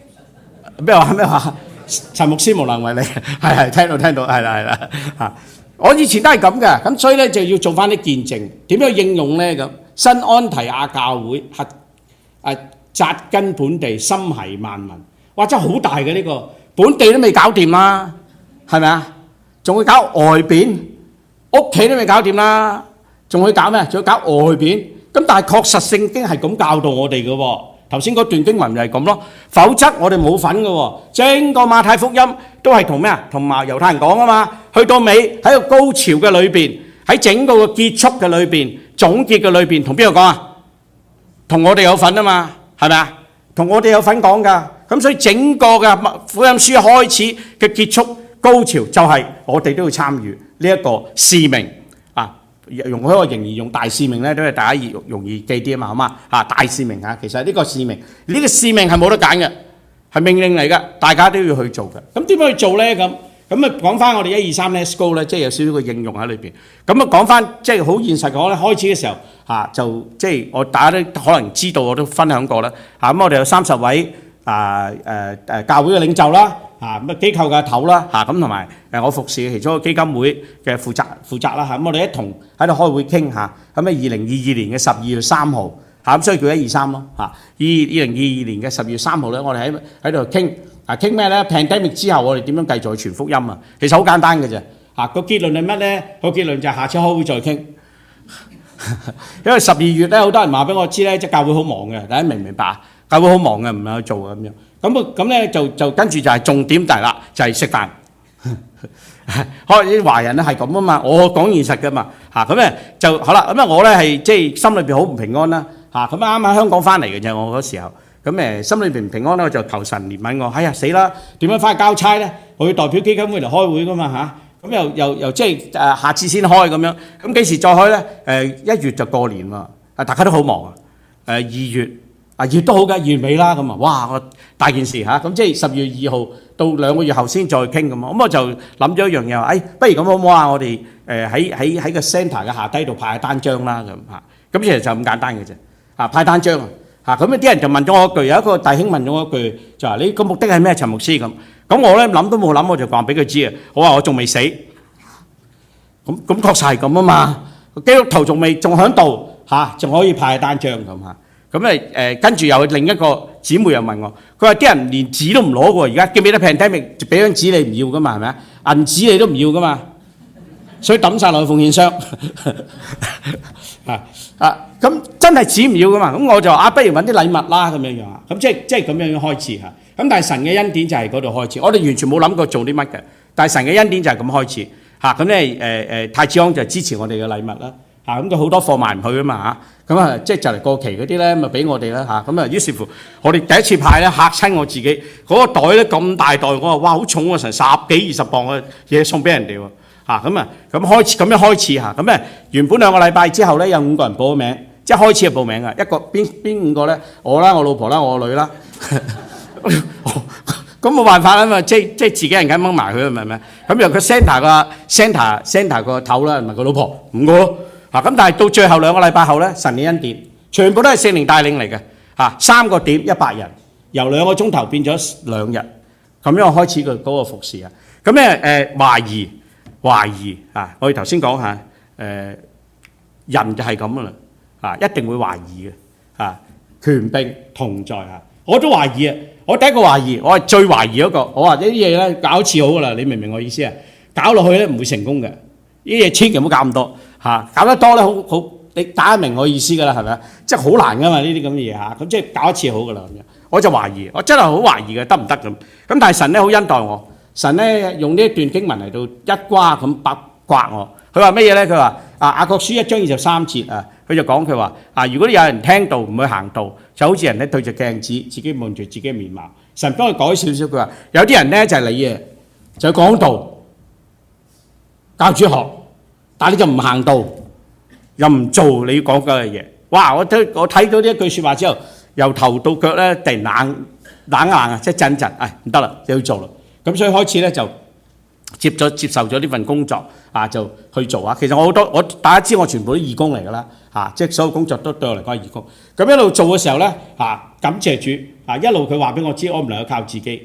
咩話？陳牧師無能為力，係聽到，係啦我以前都係咁嘅，咁所以咧就要做翻啲見證，點樣應用咧咁？新安提亞教會扎根本地，心繫萬民，哇！真係好大嘅呢個，本地都未搞掂啦，係咪啊？仲會搞外邊，屋企都未搞掂啦，仲會搞咩？仲要搞外邊。咁但係確實聖經係咁教導我哋嘅喎。頭先嗰段經文就係咁咯，否則我哋冇份嘅喎。整個馬太福音都係同咩啊？同埋猶太人講啊嘛。去到尾喺個高潮嘅裏邊，喺整個嘅結束嘅裏邊，總結嘅裏邊，同邊個講啊？同我哋有份啊嘛，係咪啊？同我哋有份講㗎。咁所以整個嘅福音書開始嘅結束高潮就係我哋都要參與呢一個使命啊。用嗰個形容用大使命咧，都係大家容易記啲啊嘛，好嘛？啊，大使命啊，其實呢個使命，呢個使命係冇得揀嘅，係命令嚟嘅，大家都要去做嘅。咁點樣去做咧？咁啊講翻我哋1、2、3 Let's Go 咧，即係有少少嘅應用喺裏邊。咁啊講翻即係好現實講咧，開始嘅時候就即係我大家都可能知道，我都分享過啦。咁我哋有30位教會嘅領袖啦。咁機構嘅頭啦，咁同埋我服侍其中一個基金會嘅負責啦，咁我哋一同喺度開會傾下，咁2022年嘅12月3號，咁所以叫1、2、3咯，2022年嘅12月3號咧，我哋喺度傾咩咧？pandemic 之後我哋點樣繼續去傳福音啊？其實好簡單嘅啫，個結論係乜咧？個結論就係下次開會再傾，因為12月咧好多人話俾我知咧，即係教會好忙嘅，大家明唔明白啊？教會好忙嘅，唔係去做嘅咁樣。咁咧就跟住就係重點嚟啦，就係食飯。可能啲華人咧係咁啊嘛，我講現實嘅嘛咁咧就好啦。咁我咧係即係心裏邊好唔平安啦咁啱喺香港翻嚟嘅啫，我嗰時候咁心裏邊唔平安咧，我就求神憐憫我。哎呀死啦！點樣翻去交差咧？我要代表基金會嚟開會噶嘛咁又即係下次先開咁樣。咁幾時再開咧？1月就過年喎，大家都好忙2月。月都好嘅，月尾啦咁啊！哇，我大件事咁即係10月2號到2個月後先再傾咁啊！咁我就諗咗一樣嘢話，不如咁好唔好啊？我哋喺個 centre 嘅下低度派單張啦咁其實就咁簡單嘅啫派單張咁啲人就問咗我一句，有一個弟兄問咗我一句，就話你個目的係咩？陳牧師咁我咧諗都冇諗，我就話俾佢知啊！我話我仲未死，咁確實係咁啊嘛！基督徒仲喺度仲可以派單張咁咁跟住又另一個姊妹又問我，佢話啲人連紙都唔攞喎，而家記唔記得 pandemic 就俾張紙你唔要噶嘛，係咪啊？銀紙你都唔要噶嘛，所以抌曬落去奉獻箱咁真係紙唔要噶嘛，咁我就話不如揾啲禮物啦咁樣咁即係咁樣開始咁但係神嘅恩典就係嗰度開始，我哋完全冇諗過做啲乜嘅，但係神嘅恩典就係咁開始咁咧太子康就支持我哋嘅禮物啦咁佢好多貨賣唔去啊嘛咁即係就嚟過期嗰啲咧，咪俾我哋啦咁於是乎，我哋第一次派咧嚇親我自己，嗰個袋咧咁大袋，我話哇好重喎，成10幾20磅嘅嘢送俾人哋喎咁開始咁樣開始咁原本2個禮拜之後咧有5個人報咗名，即係開始就報名一個邊5個咧？我啦，我老婆啦，我個女啦，咁冇辦法啦嘛，即係自己人梗掹埋佢係咪？咁由佢 centre 個頭啦，同埋個老婆5個咯。咁但係到最後2個禮拜後咧，神嘅恩典全部都係聖靈帶領嚟嘅3個點100人，由2個鐘頭變咗2日，咁樣開始嗰個服侍咁咧懷疑我哋頭先講下人就係咁噶啦一定會懷疑嘅權柄同在我都懷疑我第一個懷疑，我係最懷疑嗰個，我話呢啲嘢咧搞一次好噶啦，你明唔明我意思啊？搞落去咧唔會成功嘅，呢啲嘢千祈唔好搞咁多。搞得多咧，好你打得明我意思噶啦，係咪啊？即係好難噶嘛，呢啲咁嘅嘢咁即係搞一次好噶啦咁樣。我就懷疑，我真係好懷疑嘅，得唔得咁？咁但係神咧好恩待我，神咧用呢一段經文嚟到一瓜咁刮我。佢話乜嘢咧？佢話雅各書1章23節佢就講佢話如果有人聽道唔去行道，就好似人咧對著鏡子，自己望住自己嘅面貌。神幫佢改少少，佢話有啲人咧就係你嘅，就講道教主學。但係你就唔行道，又唔做你講嘅嘢，哇！我睇到呢一句説話之後，由頭到腳咧突然冷硬即係震震，唔得啦，就要做啦。咁所以開始咧就接受咗呢份工作就去做其實我大家知我全部都義工嚟㗎啦即係所有工作都對我嚟講係義工。咁一路做嘅時候咧感謝主一路佢話俾我知，我唔能夠靠自己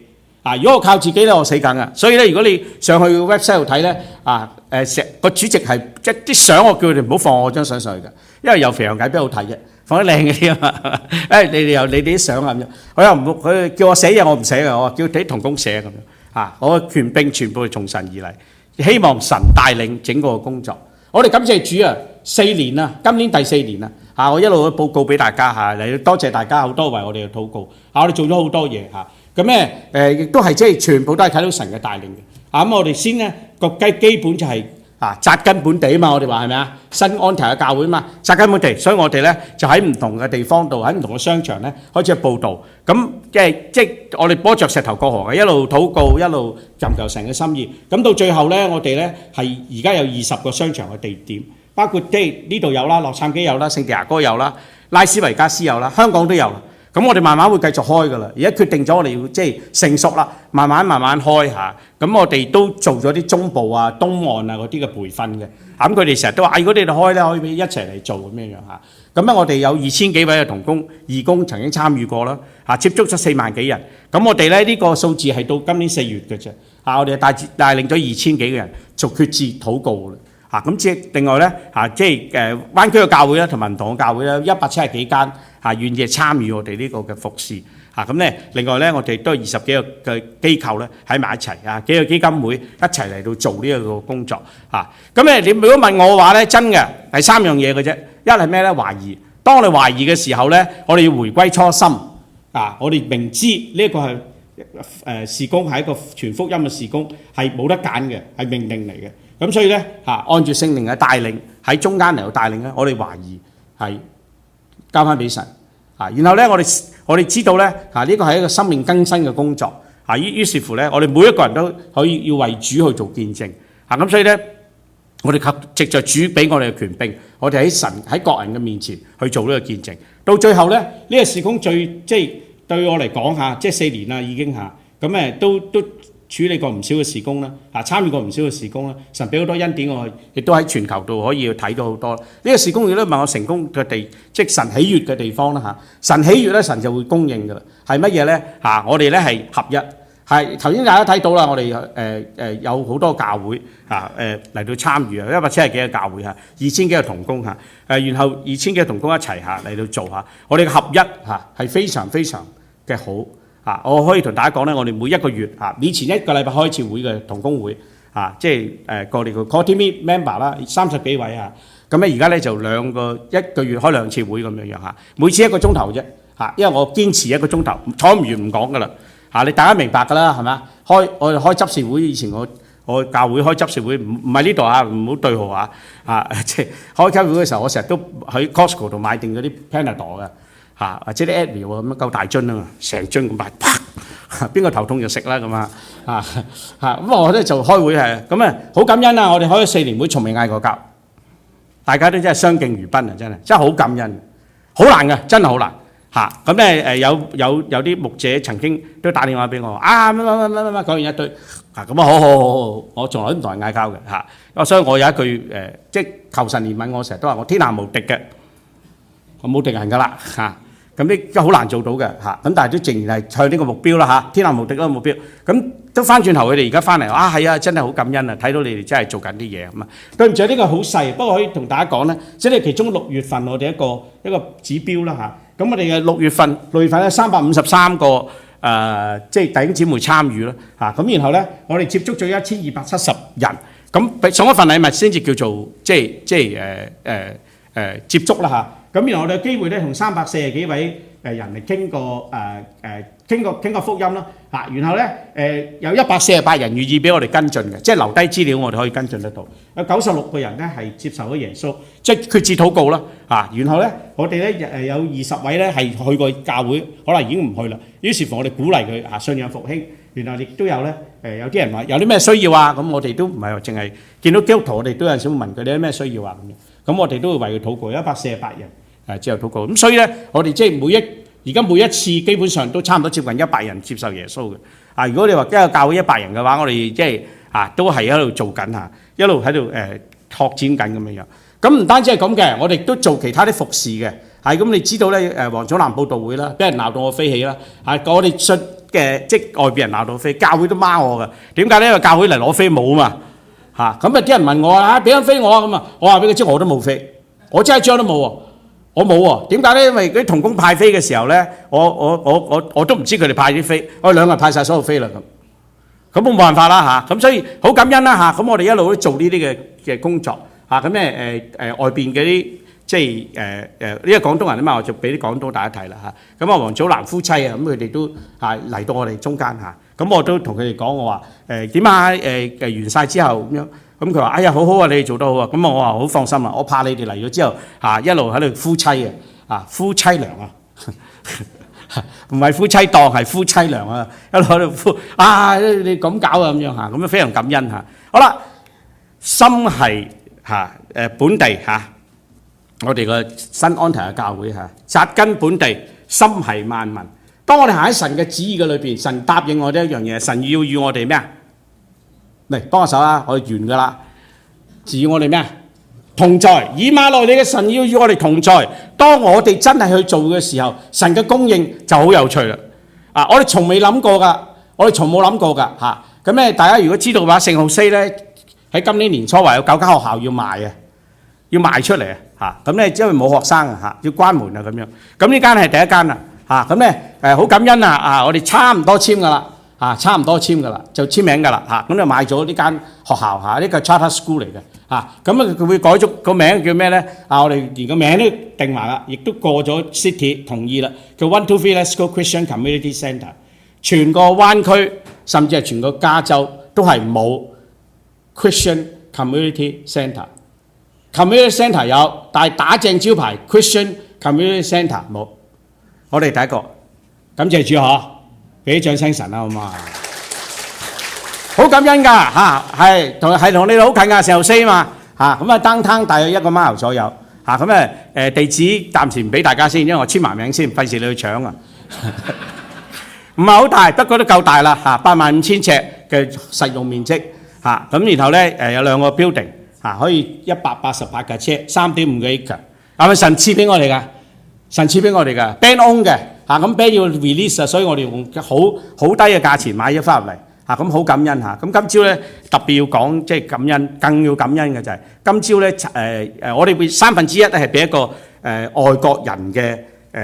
如果我靠自己咧，我死梗啊！所以咧，如果你上去 website 度睇咧，個主席係即係啲相，我叫佢哋唔好放我張相上去嘅，因為又肥又矮，邊好睇啫？放啲靚嘅啲啊嘛！你哋啲相啊咁樣，我又唔佢叫我寫嘢，我唔寫嘅，我話叫啲同工寫咁樣我嘅權柄全部係從神而嚟，希望神帶領整個工作。我哋感謝主啊！4年啦，今年第4年啦我一路報告俾大家嚟多謝大家好多為我哋嘅禱告我哋做咗好多嘢咁咧亦都係即係全部都係睇到神嘅帶領嘅咁我哋先咧個基本就係扎根本地啊嘛，我哋話係咪啊？新安提嘅教會啊嘛，扎根本地，所以我哋咧就喺唔同嘅地方度，喺唔同嘅商場咧開始去報導。咁即係我哋摸着石頭過河嘅，一路禱告，一路尋求神嘅心意。咁到最後咧，我哋咧係而家有20個商場嘅地點，包括即係呢度有啦，洛杉磯有啦，聖地牙哥有啦，拉斯維加斯有啦，香港都有。咁我哋慢慢會繼續開㗎啦，而家決定咗我哋要即係成熟啦，慢慢開下。咁我哋都做咗啲中部啊、東岸啊嗰啲嘅培訓嘅。咁佢哋成日都話：如果你哋開咧，可以一齊嚟做咁樣咁咧，我哋有2000幾位嘅同工、義工曾經參與過啦。接觸咗4萬幾人。咁我哋咧呢個數字係到今年4月嘅啫。我哋帶領咗2000幾個人做決志禱告啦。咁即係另外咧即係灣區嘅教會啦，同埋唔同嘅教會啦，170幾間願意參與我哋呢個嘅服侍咁咧。另外咧，我哋都係20幾個嘅機構咧喺埋一齊幾個基金會一齊嚟到做呢一個工作咁咧，你如果問我嘅話咧，真嘅係3樣嘢嘅啫。一係咩咧？懷疑。當我哋懷疑嘅時候咧，我哋要回歸初心我哋明知呢一個係事工係一個全福音嘅事工，係冇得揀嘅，係命令嚟嘅。咁所以咧按住聖靈嘅帶領喺中間嚟到帶領咧，我哋懷疑係交翻俾神然後咧我哋知道咧呢個係一個生命更新嘅工作於是乎咧，我哋每一個人都可以要為主去做見證咁所以咧，我哋藉着主俾我哋嘅權柄，我哋喺神喺各人嘅面前去做呢個見證。到最後咧，呢個事工即係對我嚟講即係4年啦已經咁都處理過唔少嘅事工啦，參與過唔少嘅事工啦，神俾好多恩典我，亦都喺全球度可以睇到好多。呢個事工亦都問我成功嘅地，即係神喜悅嘅地方啦神喜悅咧，神就會供應噶啦。係乜嘢咧？我哋咧係合一，係頭先大家睇到啦，我哋有好多教會嚟到參與170幾個教會2000幾個同工然後2000幾個同工一齊嚟到做我哋嘅合一係非常非常嘅好。我可以同大家講咧，我哋每一個月以前1個禮拜開一次會嘅同工會即係我哋個 core team member 啦，30幾位咁咧而家咧就1個月開2次會咁樣每次1個鐘頭啫因為我堅持1個鐘頭，坐唔完唔講噶啦你大家明白噶啦係咪啊？我哋開執事會，以前我教會開執事會唔係呢度唔好對號即係開執事會嘅時候，我成日都喺 Costco 度買定嗰啲 Panadol 嘅。或者啲 Advil 咁樣夠大樽啊嘛，成樽咁買，啪！邊個頭痛就食啦咁咁我咧就開會咁好感恩我哋開咗4年會，從未嗌過交，大家都真係相敬如賓真係好感恩，好難嘅，真係好難咁咧有啲牧者曾經都打電話俾我乜講完一堆咁好，我從來都唔同人嗌交嘅所以我有一句即係求神憐憫我，成日都話我天下無敵嘅，我冇敵人噶啦咁呢好難做到嘅咁但係都仍然係向呢個目標啦天下無敵嗰個目標。咁都翻轉頭佢哋而家翻嚟係真係好感恩睇到你哋真係做緊啲嘢咁對唔住呢個好細，不過可以同大家講咧，即係其中6月份我哋一個指標啦咁我哋嘅6月份咧353個即係弟兄姊妹參與啦咁然後咧我哋接觸咗1270人，咁送一份禮物先至叫做即係接觸啦咁然後我哋有機會咧同340幾位人嚟傾過福音啦然後咧有148人願意俾我哋跟進嘅，即係留低資料我哋可以跟進得到。有96個人咧係接受咗耶穌，即係決志禱告啦然後咧我哋咧有20位咧係去過教會，可能已經唔去啦。於是乎我哋鼓勵佢信仰復興。然後亦都有咧有啲人話有啲咩需要咁我哋都唔係話淨係見到基督徒，我哋都有時會問佢哋有咩需要咁樣。咁我哋都會為佢禱告，148人之後禱告。咁所以咧，我哋即係而家每一次基本上都差唔多接近100人接受耶穌嘅。如果你話一個教會100人嘅話，我哋即係都係喺度做緊一路喺度拓展緊咁樣。咁唔單止係咁嘅，我哋都做其他啲服侍嘅。咁你知道咧黃祖藍佈道會啦，俾人鬧到我飛起啦。我哋即係外邊人鬧到飛，教會都罵我㗎。點解呢？因為教會嚟攞飛冇嘛嚇。咁啲人問我啊，俾張飛我啊咁啊，我話俾佢知我都冇飛，我真係一張都冇喎，我冇喎。點解呢？因為嗰啲同工派飛嘅時候呢，我都唔知佢哋派啲飛，我兩個人派晒所有飛啦咁我冇辦法啦嚇。咁所以好感恩啦嚇。咁我哋一路都做呢啲嘅工作嚇。咁咧外邊嗰啲。即係呢個廣東人啊嘛，我就俾啲廣東大家睇啦嚇。咁黃祖藍夫妻啊，咁佢哋都嚟到我哋中間嚇。咁我都同佢哋講，我話點啊完晒之後咁樣。咁佢話：哎呀，好好啊，你哋做得好啊。咁我話好放心啊，我怕你哋嚟咗之後一路喺度夫妻啊夫妻娘啊，唔係夫妻檔係夫妻娘啊，一路喺度你咁搞啊咁樣嚇，咁非常感恩嚇。好啦，心係本地嚇。我哋個新安提嘅教會紮根本地，心係萬民。當我哋行喺神嘅旨意嘅裏邊，神答應我哋一樣嘢，神要與我哋咩啊？嚟幫我手啦，我哋完噶啦。只要我哋咩啊？同在。以馬內利嘅神要與我哋同在。當我哋真係去做嘅時候，神嘅供應就好有趣啦。我哋從未諗過噶，我哋從冇諗過噶嚇。咁咧，大家如果知道嘅話，聖號西咧喺今年年初話有9間學校要賣啊，要賣出嚟啊。咁咧，因為冇學生啊，要關門啊咁樣。咁呢間係第一間啦，咁咧好感恩啊！我哋差唔多簽噶啦，差唔多簽噶啦，就簽名噶啦，咁就買咗呢間學校呢個 charter school 嚟嘅，咁佢會改咗個名叫咩咧？我哋連個名都定埋啦，亦都過咗 city 同意啦，叫 123 Let's Go Christian Community Centre。全個灣區甚至係全個加州都係冇 Christian Community Centre。Community Centre 有，但係打正招牌 Christian Community Centre 冇。我哋第一個，感謝主嗬，俾啲掌聲神啦，好嘛？好感恩㗎係同你哋好近㗎，聖號西嘛咁downtown大約1個mile左右咁地址暫時唔俾大家先，因為我簽埋名先，費事你去搶啊。唔係好大，不過都夠大啦85000尺嘅實用面積咁然後咧有2個 building。可以188架車，3.5個 acre， 係咪神賜俾我哋㗎？神賜俾我哋㗎 ，band own 嘅咁 band 要 release 所以我哋用好低嘅價錢買咗翻入嚟咁好感恩咁今朝咧特別要講即係感恩，更要感恩嘅就係今朝咧我哋會1/3係俾一個外國人嘅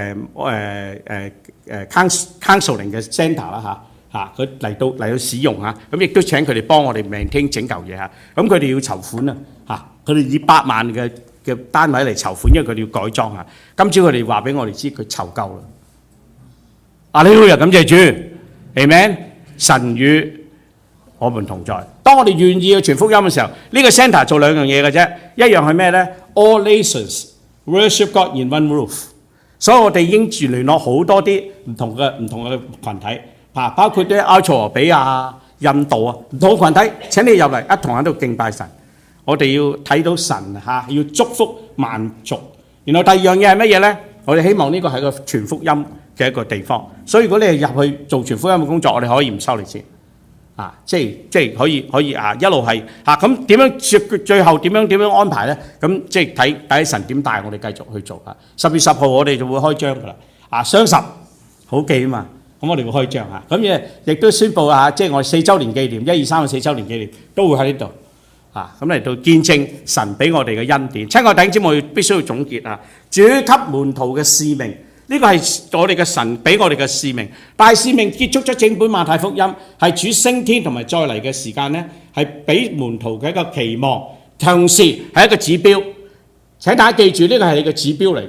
counseling 嘅 centre 啦佢嚟到使用咁亦都請佢哋幫我哋maintain整嚿嘢咁佢哋要籌款佢哋以8萬嘅單位嚟籌款，因為佢哋要改裝今朝佢哋話俾我哋知佢籌夠啦。阿利路亞，感謝主 ，Amen。神與我們同在。當我哋願意去傳福音嘅時候，呢個 centre 做2樣嘢嘅啫，一樣係咩咧 ？All nations worship God in one roof。所以我哋已經聯絡好多啲唔同嘅群體。包括啲埃塞俄比亞、印度唔同群體，請你入嚟一同喺度敬拜神。我哋要睇到神要祝福萬族。然後第2樣嘢係乜嘢咧？我哋希望呢個係個傳福音嘅一個地方。所以如果你係入去做傳福音嘅工作，我哋可以唔收你錢即係可以一路係咁點樣最後點樣安排咧？咁即係睇神點帶我哋繼續去做10月10號我哋就會開張噶啦雙十好記啊嘛。咁我哋會開張咁亦都宣佈即係我哋4週年紀念123嘅4週年紀念都會喺呢度咁嚟到見證神俾我哋嘅恩典。親愛弟兄姊妹，必須要總結主給門徒嘅使命，呢個係我哋嘅神俾我哋嘅使命。大使命結束咗整本馬太福音，係主升天同埋再嚟嘅時間呢，係俾門徒嘅一個期望，同時係一個指標。請大家記住，呢個係你嘅指標嚟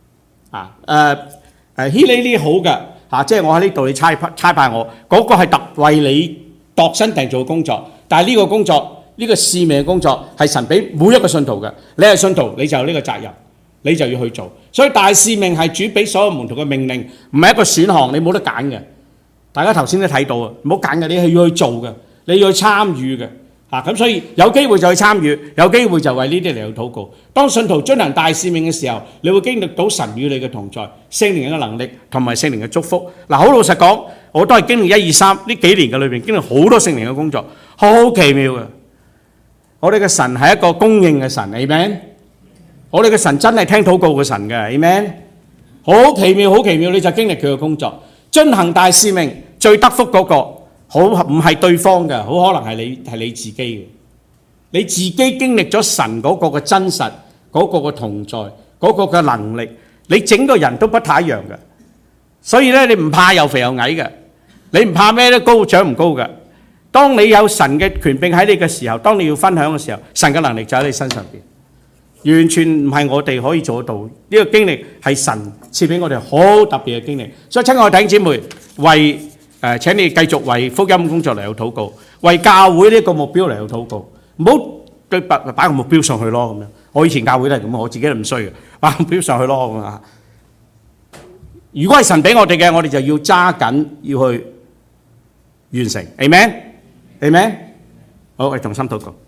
㗎希利呢好嘅。即係我喺呢度，你差派我嗰個係特為你度身訂造嘅工作，但係呢個工作呢個使命嘅工作係神俾每一個信徒嘅。你係信徒，你就有呢個責任，你就要去做。所以大使命係主俾所有門徒嘅命令，唔係一個選項，你冇得揀嘅。大家頭先都睇到唔好揀嘅，你係要去做嘅，你要去參與嘅咁所以有機會就去參與，有機會就為呢啲嚟到禱告。當信徒遵行大使命嘅時候，你會經歷到神與你嘅同在、聖靈嘅能力同埋聖靈嘅祝福。好老實講，我都係經歷123呢幾年嘅裏邊，經歷好多聖靈嘅工作，好奇妙嘅。我哋嘅神係一個供應嘅神 ，Amen。我哋嘅神真係聽禱告嘅神嘅 ，Amen。好奇妙，好奇妙，你就經歷佢嘅工作，遵行大使命， 最得福嗰個，好唔係對方嘅，好可能係你自己嘅。你自己經歷咗神嗰個嘅真實，嗰個嘅同在，嗰個嘅能力，你整個人都不太一樣嘅。所以咧，你唔怕又肥又矮嘅，你唔怕咩咧？高長唔高嘅。當你有神嘅權柄喺你嘅時候，當你要分享嘅時候，神嘅能力就喺你身上邊，完全唔係我哋可以做得到。呢個經歷係神賜俾我哋好特別嘅經歷。所以親愛嘅弟兄姊妹，為請你繼續為福音工作嚟到禱告，為教會呢個目標嚟到禱告。唔好對擺個目標上去咯咁樣。我以前教會都係咁，我自己都唔衰嘅，擺目標上去咯咁啊。如果係神俾我哋嘅，我哋就要揸緊要去完成。Amen。好，我哋同心禱告。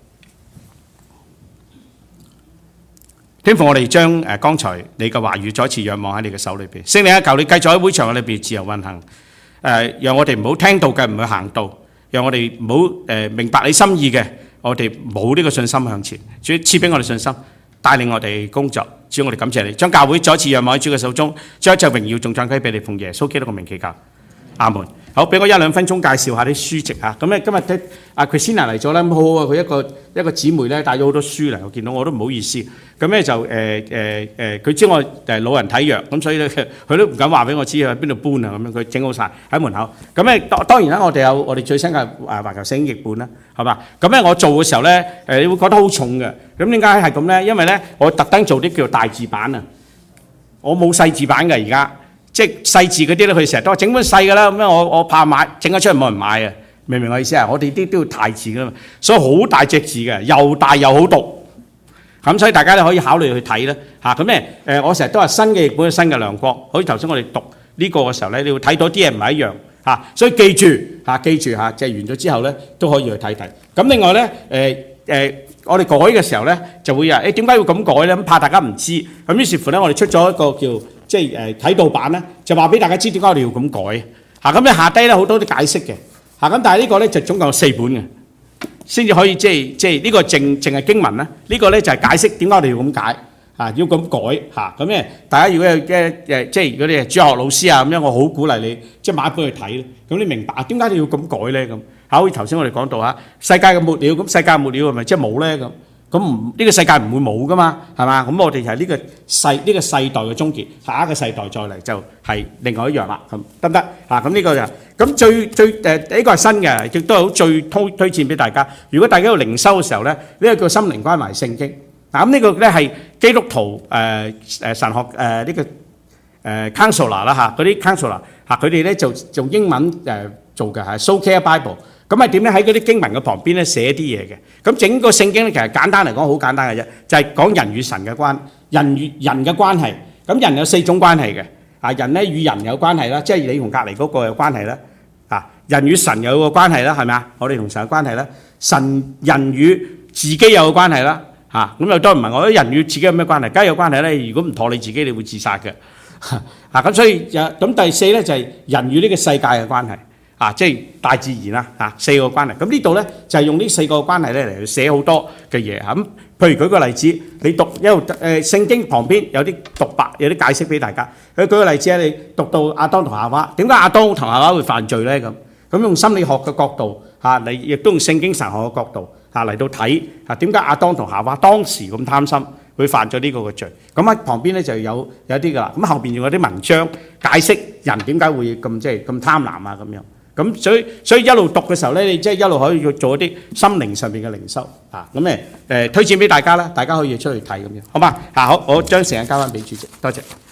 天父，我哋將剛才你嘅話語再一次仰望喺你嘅手裏邊。聖靈啊，求你繼續喺會場裏邊自由運行。讓我哋唔好聽到嘅唔去行道，讓我哋唔好明白你心意嘅。我哋冇呢個信心向前，主賜俾我哋信心，帶領我哋工作。主，我哋感謝你，將教會再一次仰望喺主嘅手中，將一切榮耀頌讚歸俾你，奉耶穌基督嘅名祈求，阿門。好，俾我一兩分鐘介紹下啲書籍嚇。咁咧今日睇阿 Christina 嚟咗咧，咁好啊！佢一個姊妹咧帶咗好多書嚟，我見到我都唔好意思。咁咧就佢知我老人體弱，咁所以咧佢都唔敢話俾我知喺邊度搬啊咁樣。佢整好晒喺門口。咁咧當然啦，我哋有我哋最新嘅環球聖經譯本啦，係嘛？咁咧我做嘅時候咧你會覺得好重嘅。咁點解係咁咧？因為咧我特登做啲叫做大字版啊，我冇細字版嘅而家。即係細字嗰啲咧，佢成日都話整本細㗎啦，咁樣我怕買整咗出嚟冇人買啊！明唔明我意思啊？我哋啲都要大字㗎嘛，所以好大隻字嘅，又大又好讀。咁所以大家咧可以考慮去睇啦嚇。咁咧我成日都話新嘅譯本新嘅亮光，好似頭先我哋讀呢個嘅時候咧，你會睇到啲嘢唔係一樣嚇。所以記住嚇，即係完咗之後咧都可以去睇睇。咁另外咧我哋改嘅時候咧就會點解要咁改咧？咁怕大家唔知，咁於是乎咧我哋出咗一個叫即係睇道版咧，就話俾大家知點解我哋要咁改嚇。咁咧下低咧好多啲解釋嘅嚇。咁但係呢個咧就總共有4本嘅，先至可以即係呢個淨係經文啦。呢個咧就係解釋點解我哋要咁解嚇，要咁改嚇。咁咧大家如果有即係如果你係主學老師啊咁樣，我好鼓勵你即係買一本去睇咧。咁你明白點解你要咁改咧？咁好似頭先我哋講到嚇世界嘅末了，咁世界末了係咪即係冇咧咁？咁呢個世界唔會冇噶嘛，係嘛？咁我哋就係呢個世代嘅終結，下一個世代再嚟就係另外一樣啦，咁得唔得？咁呢個就咁最呢個係新嘅，亦都係好最推薦俾大家。如果大家要靈修嘅時候咧，呢個叫心靈關懷聖經。咁呢個咧係基督徒神學呢個counselor 啦嚇，嗰啲 counselor 嚇，佢哋咧就用英文做嘅係 Soul Care Bible。咁係點咧？喺嗰啲經文嘅旁邊咧寫啲嘢嘅。咁整個聖經咧其實簡單嚟講好簡單嘅啫，就係講人與神嘅人與人嘅關係。咁人有4種關係嘅。人咧與人有關係啦，即係你同隔離嗰個有關係啦。人與神有個關係啦，係咪啊？我哋同神有關係啦。人與自己有個關係啦。咁又多人問我，人與自己有咩關係？梗係有關係咧。如果唔妥你自己，你會自殺嘅。咁所以咁第4咧就係人與呢個世界嘅關係。即係大自然啦，4個關係。咁呢度咧就係用呢4個關係咧嚟寫好多嘅嘢。咁譬如舉個例子，你讀一路聖經旁邊有啲獨白，有啲解釋俾大家。舉個例子你讀到亞當同夏娃，點解亞當同夏娃會犯罪咧？咁用心理學嘅角度你亦都用聖經神學嘅角度嚟到睇點解亞當同夏娃當時咁貪心，會犯咗呢個嘅罪。咁喺旁邊咧就有啲㗎啦。咁後邊仲有啲文章解釋人點解會咁貪婪啊咁樣。咁所以一路讀嘅時候咧，你即係一路可以做一啲心靈上邊嘅靈修推薦俾大家啦，大家可以出去睇咁樣，好嘛？好，我將時間交翻俾主席，多謝。